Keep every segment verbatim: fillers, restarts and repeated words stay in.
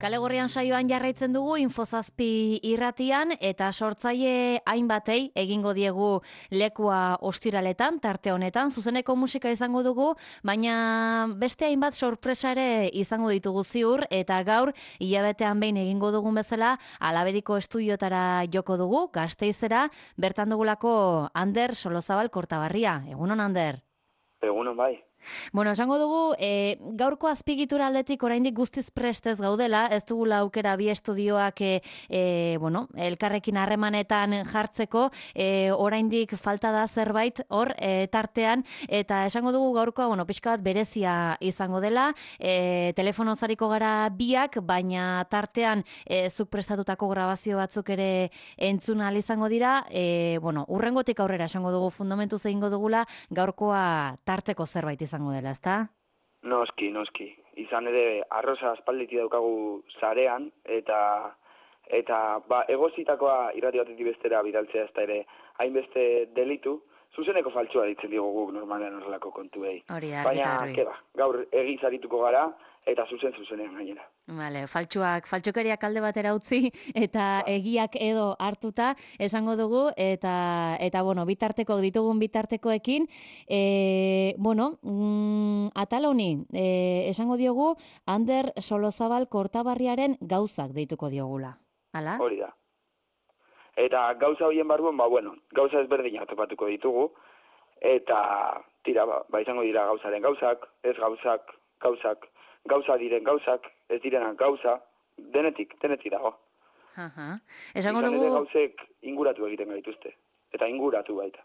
Kale Gorrian saioan jarraitzen dugu Infozazpi irratian eta sortzaile hainbatei egingo diegu lekua ostiraletan, tarte honetan, zuzeneko musika izango dugu, baina beste hainbat sorpresa ere izango ditugu ziur eta gaur hilabetean behin egingo dugun bezala Alabediko estudiotara joko dugu, Gasteizera, bertan dugulako Ander Solozabal Kortabarria. Egunon, Ander? Egunon bai. Bueno, esango dugu, e, gaurko azpigitura aldetik oraindik guztiz prestez gaudela, ez dugula aukera bi estudioak e, e, bueno, elkarrekin harremanetan jartzeko, e, oraindik falta da zerbait hor e, tartean, eta esango dugu gaurkoa, bueno, pixka bat berezia izango dela, e, telefono zariko gara biak, baina tartean e, zuk prestatutako grabazio batzuk ere entzun ahal izango dira, e, bueno, urrengotik aurrera esango dugu fundamentuz egingo dugula, gaurkoa tarteko zerbait izango izango dela, ezta? Noski, noski. Izan ere, arroza aspalditi daukagu zarean, eta eta ba, egozitakoa irrati batetik bestera bidaltzea ez da ere hainbeste delitu, zuzeneko faltsua ditzen digu guk normalean horrelako kontuei. Hori, argi Baina, eta argi. keba, gaur egiz arituko gara, eta zuzen zuzenean gainera. Vale, faltsuak, faltsukeriak alde batera utzi eta Ba. egiak edo hartuta esango dugu eta eta bueno, bitarteko ditugun bitartekoekin, e, bueno, mm, atal honi, e, esango diogu Ander Solozabal Kortabarriaren gauzak deituko diogula. Hala? Hori da. Eta gauza horien barruan, ba, bueno, gauza ezberdinak topatuko ditugu, eta tira, ba, ba izango dira gauzaren gauzak, ez gauzak, gauzak, gauza diren gauzak, ez direnak gauza, denetik, denetik dago. Aha. Esango Izan dugu... ere gauzek inguratu egiten gaituzte, eta inguratu baita.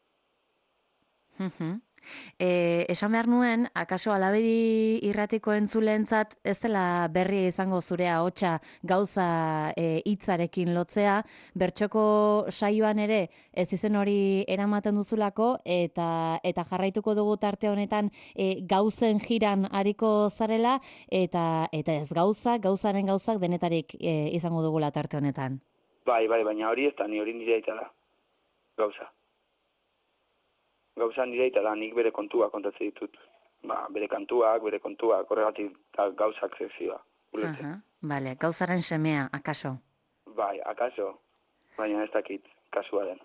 Mhm. E, esan behar nuen, akaso Alabedi irratiko entzulentzat ez dela berria izango zure ahotsa gauza e, hitzarekin lotzea, bertxoko saioan ere ez izen hori eramaten duzulako, eta eta jarraituko dugu tarte honetan e, gauzen jiran ariko zarela, eta eta ez gauzak, gauzaren gauzak denetarik e, izango dugula tarte honetan. Bai, bai, baina hori ez da, ni hori nire aita da, gauza. Gauza nire aita da, nik bere kontuak kontatzen ditut. Ba, bere kantuak, bere kontuak, horregatik da gauzak zezioa. Aha, vale, gauzaren semea, akaso? Bai, akaso, baina ez dakit kasua den.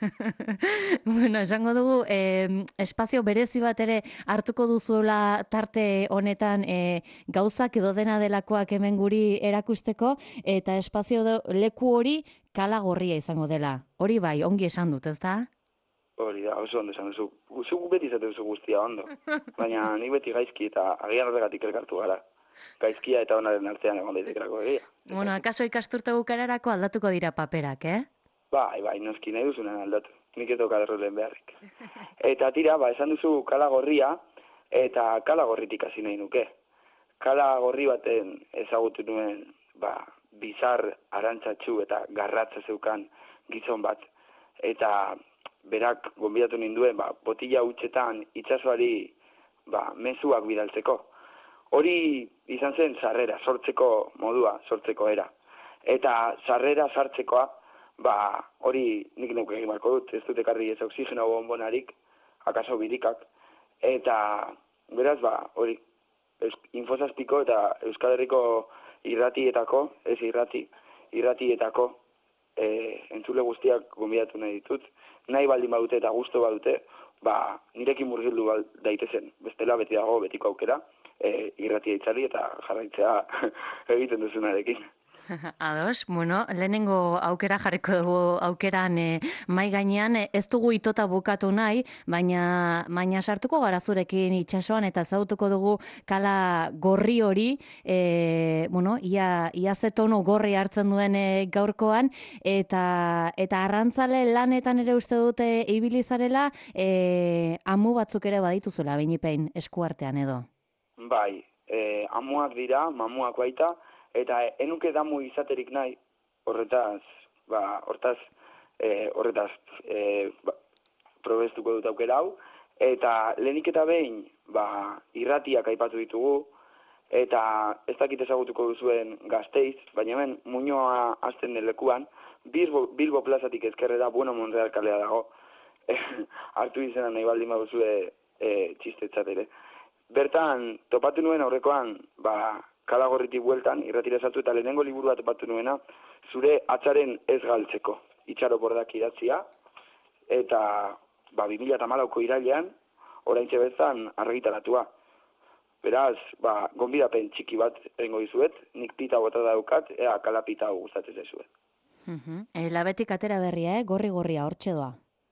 Bueno, esango dugu, eh, espazio berezi bat ere hartuko duzuela tarte honetan eh, gauzak edo dena delakoak hemen guri erakusteko, eta espazio do, leku hori Kala Gorria izango dela. Hori bai, ongi esan dut, ez da? Hori da, oso ondo esan duzu. Zuk beti izate duzu guztia ondo. Baina nik beti gaizki eta agian horregatik elkartu gara. Gaizkia eta onaren artean egon daitekerako egia. Bueno, akaso ikasturte bukararako aldatuko dira paperak, eh? Bai, bai, noski nahi duzunen aldatu. Nik ez dauka derrolen beharrik. Eta tira, ba, esan duzu Kala Gorria, eta Kala Gorritik hasi nahi nuke. Kala Gorri baten ezagutu nuen, ba, bizar, arantzatxu eta garratza zeukan gizon bat. Eta berak gonbidatu ninduen, ba, botila hutsetan itsasoari ba, mezuak bidaltzeko. Hori izan zen sarrera, sortzeko modua, sortzeko era. Eta sarrera sartzekoa, ba, hori nik neuke egin barko dut, ez dut ekarri ez oxigeno bonbonarik, akaso birikak. Eta beraz, ba, hori, Infozazpiko eta Euskal Herriko irratietako, ez irrati, irratietako e, entzule guztiak gonbidatu nahi ditut. Nahi baldin badute eta gusto badute, ba, nirekin murgildu daitezen, bestela beti dago betiko aukera, e, irratia itzali eta jarraitzea egiten duzunarekin. Ados, bueno, lehenengo aukera jarriko dugu aukeran e, mai gainean, e, ez dugu itota bukatu nahi, baina, baina sartuko gara zurekin itsasoan eta zautuko dugu Kala Gorri hori, e, bueno, ia, ia ze tono gorri hartzen duen e, gaurkoan, eta, eta arrantzale lanetan ere uste dute ibilizarela, e, amu batzuk ere badituzuela, bainipein eskuartean edo. Bai, e, amuak dira, mamuak baita, eta enuke damu izaterik nahi, horretaz, ba, hortaz, e, horretaz, e, ba, probestuko dut aukera hau, eta lehenik eta behin, ba, irratiak aipatu ditugu, eta ez dakit ezagutuko duzuen Gasteiz, baina hemen Muñoa hasten den lekuan, Bilbo, Bilbo plazatik ezkerrera, Bueno Monreal kalea dago, hartu izena nahi baldin baduzue e, txistetzat ere. Bertan, topatu nuen aurrekoan, ba, Kalagorritik bueltan, irratira saltu eta lehenengo liburu bat batu nuena, zure atzaren ez galtzeko, itxaro bordak idatzia, eta ba, bi mila hamalauko irailean, oraintxe bezan argitaratua. Beraz, ba, gonbidapen txiki bat egingo dizuet, nik pita bota daukat, ea kalapita gustatzen zaizuet. Uh -huh. E, labetik atera berria, eh? gorri-gorria, hortxe doa.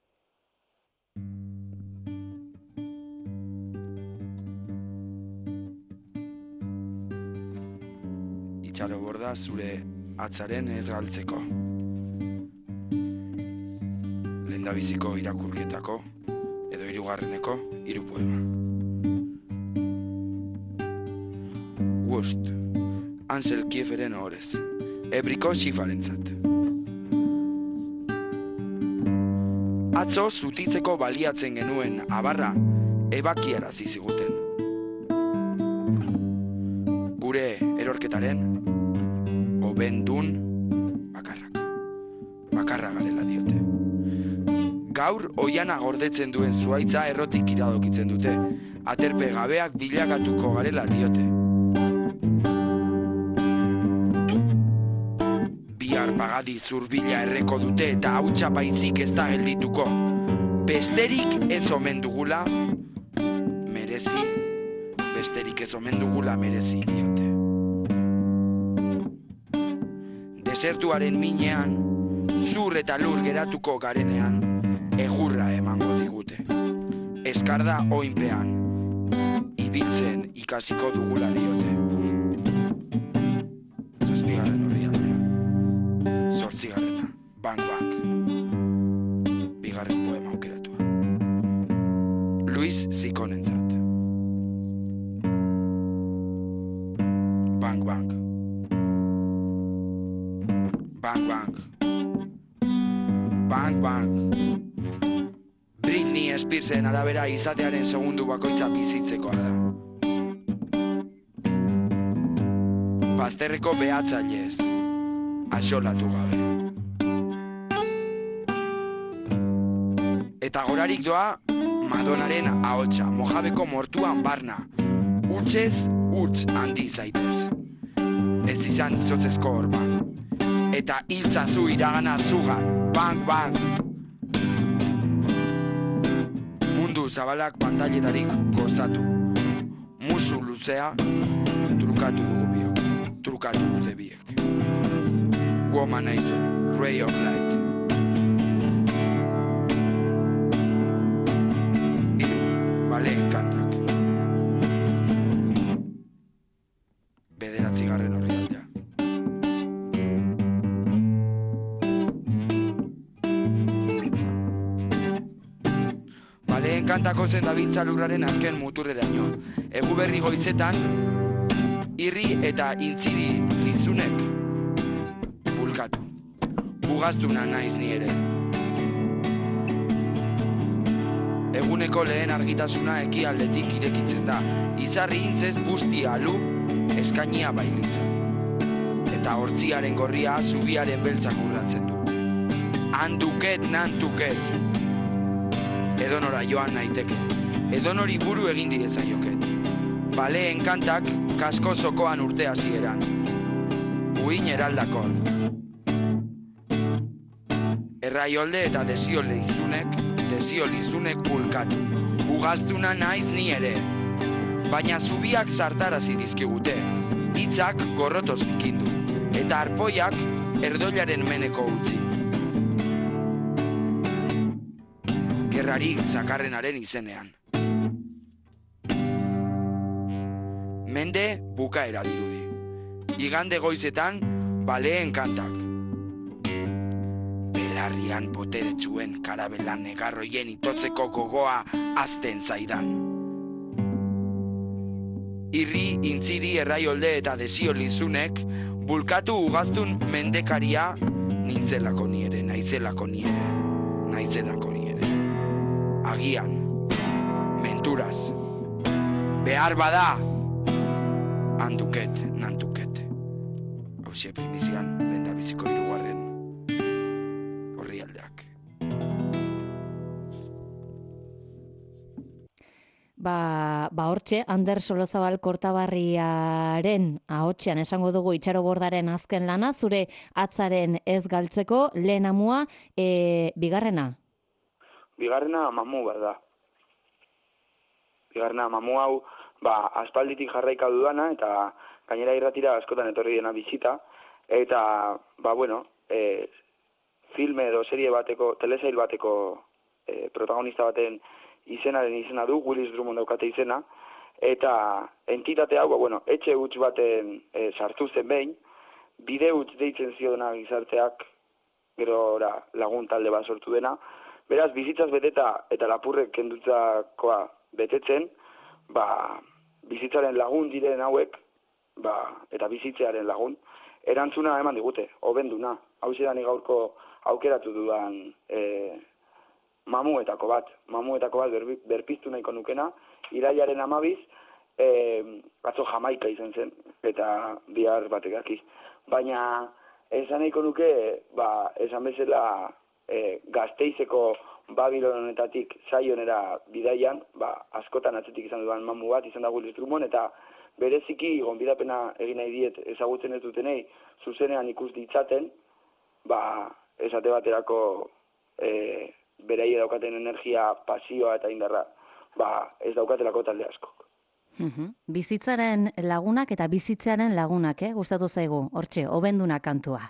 Itxaro borda zure atzaren ez galtzeko. Lehendabiziko irakurketako, edo hirugarreneko hiru poema. Gust, Ansel Kieferen ohorez, ebriko xifarentzat. Atzo zutitzeko baliatzen genuen abarra ebakiarazi ziguten. Gure erorketaren obendun bakarrak. Bakarra garela diote. Gaur oiana gordetzen duen zuaitza errotik iradokitzen dute. Aterpe gabeak bilakatuko garela diote. Pagadi zurbila erreko dute eta hautsa baizik ez da geldituko. Besterik ez omen dugula merezi, besterik ez omen dugula merezi diote. Desertuaren minean, zur eta lur geratuko garenean, egurra emango digute. Eskarda oinpean, ibiltzen ikasiko dugula diote. Zazpigarren horri aldera. Zortzigarrena, Bang Bang. Bigarren poema aukeratua. Luis Zikonentzat. Bang Bang. Bang Bang. Bang Bang. Britney Spearsen arabera izatearen segundu bakoitza bizitzekoa da. Bazterreko behatzailez. Asolatu gabe. Eta gorarik doa Madonaren ahotsa, Mojabeko mortuan barna. Hutsez, huts handi zaitez. Ez izan izotzezko orban. Eta hiltzazu iragana zugan. Bang, bang. Mundu zabalak pantailetarik gozatu. Musu luzea, trukatu dugu biok. Trukatu dute biek. Womanizer, Ray of Light. Hiru, baleen kantak. Bederatzigarren horri aldea. Baleen kantako zendabiltza lurraren azken muturreraino. Egu berri goizetan, irri eta intziri lizunek bulkatu. Bugaztuna naiz ni ere. Eguneko lehen argitasuna ekialdetik irekitzen da. Izarri intzez busti alu eskainia bailitzen. Eta hortziaren gorria zubiaren beltzak urratzen du. Handuket, nantuket. Edonora joan naiteke. Edonori buru egin direzaioket. Baleen kantak kasko zokoan urte hasieran. Uin eraldakor. Erraiolde eta desiolizunek, desiolizunek bulkatu. Ugaztuna naiz ni ere. Baina zubiak zartarazi dizkigute. Hitzak gorrotoz zikindu. Eta arpoiak erdoilaren meneko utzi. Gerrarik zakarrenaren izenean. Mende bukaera dirudi. Igande goizetan baleen kantak. Belarrian boteretsuen karabelan negarroien itotzeko gogoa azten zaidan. Irri, intziri, erraiolde eta desiolizunek bulkatu ugaztun mendekaria nintzelako niere, naizelako niere, naizelako niere. Agian, menturaz, behar bada, handuket, nantuket. Hauxe primizian, lehendabiziko hirugarren horrialdeak. Ba, ba hortxe, Ander Solozabal Kortabarriaren ahotsean esango dugu Itxaro Bordaren azken lana, zure atzaren ez galtzeko, lehen amua, e, bigarrena? Bigarrena mamu bat da. Bigarrena mamu hau, ba, aspalditik jarraika dudana, eta gainera irratira askotan etorri dena bizita, eta, ba, bueno, e, filme edo serie bateko, telesail bateko e, protagonista baten izenaren izena du, Willis Drummond daukate izena, eta entitate hau, bueno, etxe huts baten e, sartu zen behin, bide huts deitzen ziodena gizarteak, gero ora, lagun talde bat sortu dena, beraz, bizitzaz beteta eta lapurrek kendutzakoa betetzen, ba, bizitzaren lagun diren hauek, ba, eta bizitzearen lagun, erantzuna eman digute, hobenduna, hau zidan gaurko aukeratu dudan e, mamuetako bat, mamuetako bat ber, berpiztu nahiko nukena, irailaren amabiz, e, atzo Jamaika izan zen, eta bihar batek daki. Baina, esan nahiko nuke, ba, esan bezala e, Gasteizeko Babilonetatik Zaionera bidaian, ba, askotan atzetik izan dudan mamu bat, izan da Willis Drummond, eta bereziki gonbidapena egin nahi diet ezagutzen ez dutenei, zuzenean ikus ditzaten, ba, esate baterako e, beraie daukaten energia, pasioa eta indarra, ba, ez daukatelako talde asko. Uhum. Bizitzaren lagunak eta bizitzearen lagunak, eh? Gustatu zaigu, hortxe, hobenduna kantua.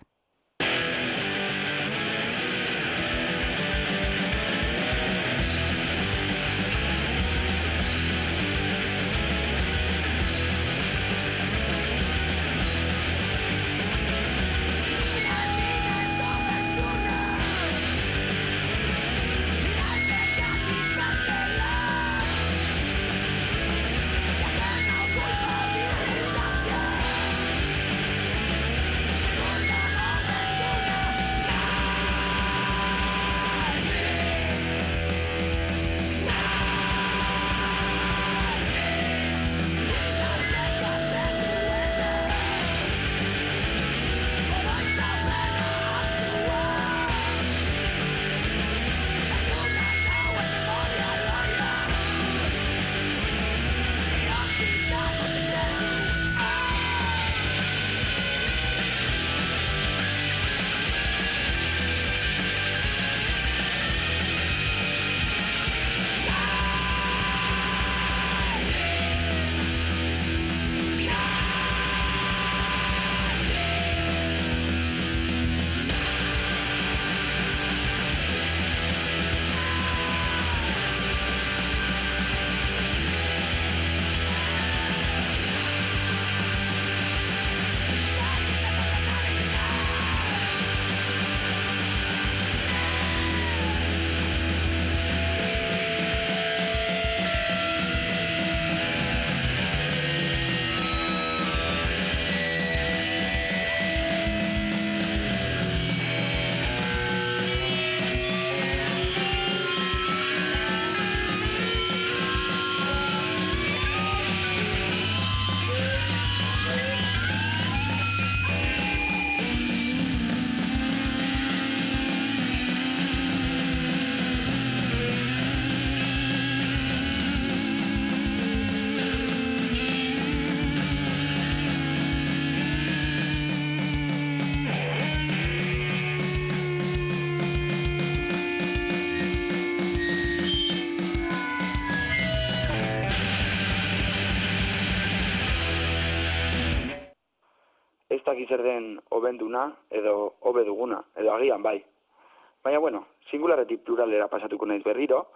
dakit zer den hobenduna edo hobe duguna, edo agian bai. Baina, bueno, singularetik pluralera pasatuko naiz berriro,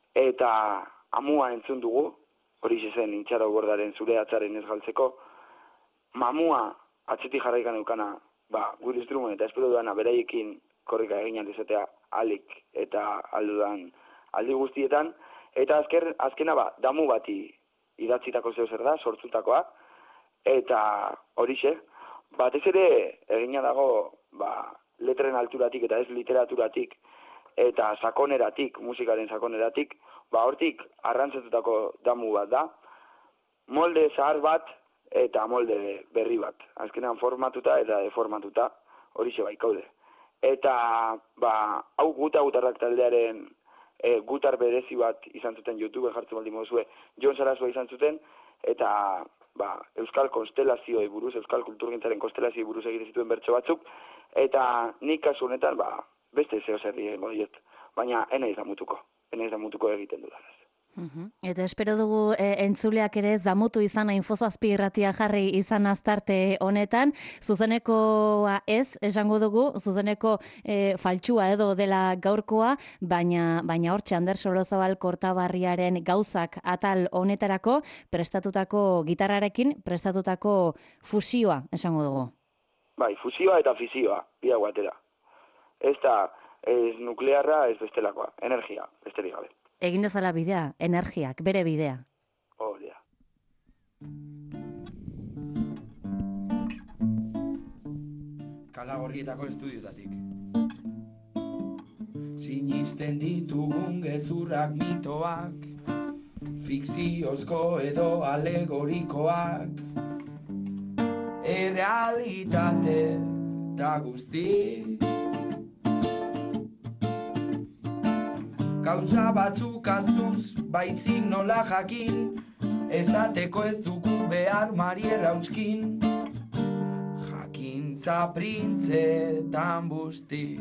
eta amua entzun dugu, hori zen Itxaro Bordaren zure atzaren ez galtzeko, mamua atzetik jarraikan eukana, ba, Willis Drummond eta espero duana beraiekin korrika egin alizatea alik eta aldudan aldi guztietan, eta azker, azkena ba, damu bati idatzitako zeu zer da, sortzutakoa, eta horixe, batez ere egina dago ba, letren alturatik eta ez literaturatik eta sakoneratik, musikaren sakoneratik, ba hortik arrantzatutako damu bat da, molde zahar bat eta molde berri bat. Azkenean formatuta eta deformatuta horixe baikaude. Eta ba, hau guta gutarrak taldearen e, gutar berezi bat izan zuten YouTube jartzen baldin moduzue, Jon Sarasua izan zuten, eta ba, euskal konstelazioei buruz, euskal kulturgintzaren konstelazioei buruz egiten zituen bertso batzuk, eta nik kasu honetan, ba, beste zeo zerri egingo diet, baina enaiz da mutuko, enaiz da mutuko egiten dudanaz. Uhum. Eta espero dugu e, entzuleak ere ez damutu izan infozazpi irratia jarri izan aztarte honetan, zuzenekoa ez, esango dugu, zuzeneko e, faltsua edo dela gaurkoa, baina baina hortxe Ander Solozabal Kortabarriaren gauzak atal honetarako prestatutako gitarrarekin, prestatutako fusioa, esango dugu. Bai, fusioa eta fisioa, bia guatera. Ez da, ez nuklearra, ez bestelakoa, energia, besterik gabe. Egin dezala bidea, energiak, bere bidea. Hori da. Kalagorrietako estudiotatik. Sinisten ditugun gezurrak mitoak, fikziozko edo alegorikoak, errealitate da guzti. Gauza batzuk aztuz, baizik nola jakin, esateko ez dugu behar Mariera Euskin. Jakintza printzetan busti.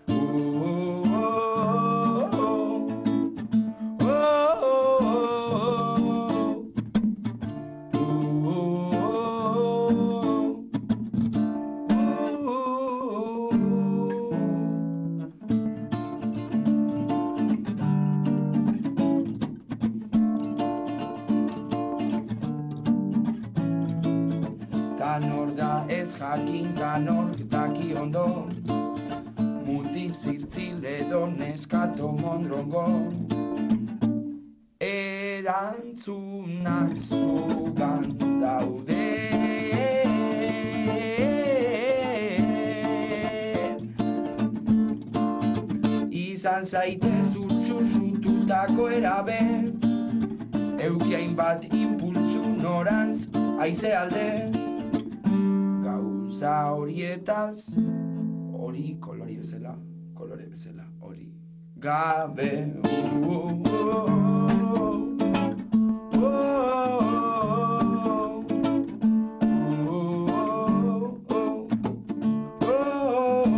Jakinta nork daki ondo, mutil zirtzil edo neskato mondrongo, erantzunak zugan daude. Izan zaitez urtsuzututako erabe, eukiain bat impultsu norantz aize alde. Gauza horietaz, hori kolori bezala, kolore bezala, hori gabe. Uh, uh, uh,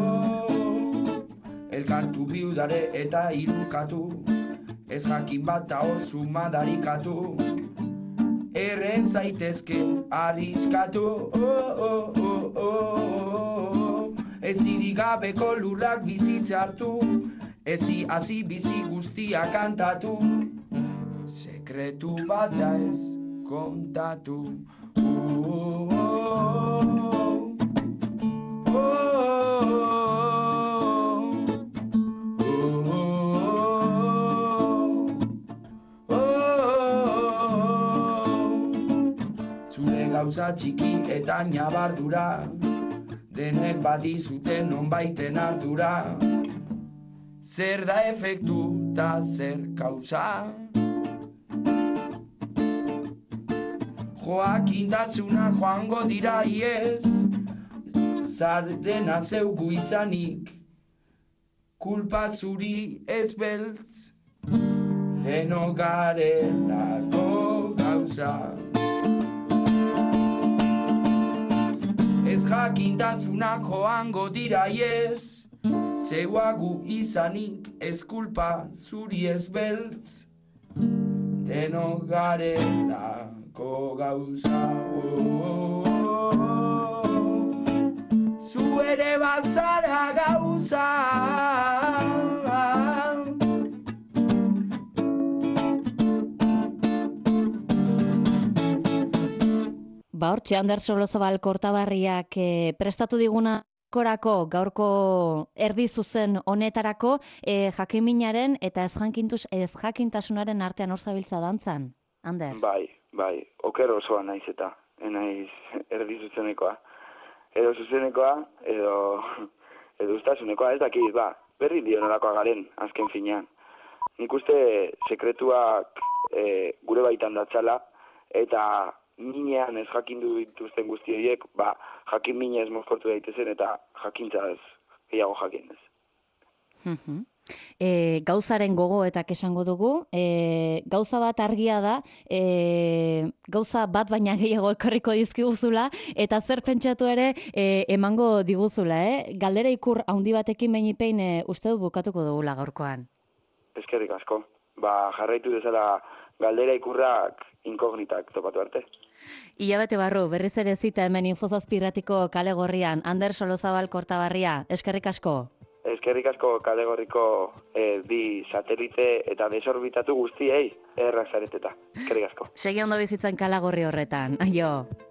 uh, elkartu biudare eta irukatu, ez jakin bat da hor sumadarikatu. Erren zaitezke arriskatu, oh, oh, oh, oh, oh. Ez irigabeko lurrak bizitza hartu, ezi hasi bizi guztia kantatu. Sekretu bat da ez kontatu. Uh, oh, oh, oh, oh. Gauza txiki eta nabardura, denek badizuten nonbaiten ardura. Zer da efektu eta zer kauza? Joakintasuna joango dira iez, zaren atzeugu izanik, kulpa zuri ez beltz, deno garelako gauza. Ez jakintasunak joango dira iez, zeuagu izanik ez kulpa zuri ez beltz, deno garelako gauza. Oh, oh, oh. Zu ere bazara gauza. Ba hortxe, Ander Solozabal Kortabarriak e, prestatu diguna korako, gaurko erdi zuzen honetarako, e, jakiminaren eta ez jakintuz, ez jakintasunaren artean hor zabiltza dantzan, Ander? Bai, bai, oker osoa naiz eta, naiz erdi zuzenekoa. Edo zuzenekoa, edo, edo ustasunekoa, ez dakit, ba, berri dio nolakoa garen, azken finean. Nik uste sekretuak e, gure baitan datzala, eta minean ez jakindu dituzten guzti horiek, ba, jakin minez mozkortu daitezen eta jakintza ez, gehiago jakin ez. Mm-hmm. E, gauzaren gogoetak esango dugu, e, gauza bat argia da, e, gauza bat baina gehiago ekarriko dizkiguzula, eta zer pentsatu ere e, emango diguzula, eh? Galdera ikur handi batekin behin e, uste dut bukatuko dugula gaurkoan. Eskerrik asko. Ba, jarraitu dezala galdera ikurrak inkognitak topatu arte. Ilabete barru, berriz ere zita hemen Infozazpirratiko kale gorrian, Ander Solozabal Kortabarria, eskerrik asko. Eskerrik asko kale gorriko e, bi satelite eta desorbitatu guztiei errak zareteta. Eskerrik asko. Segi ondo bizitzan kala gorri horretan, aio.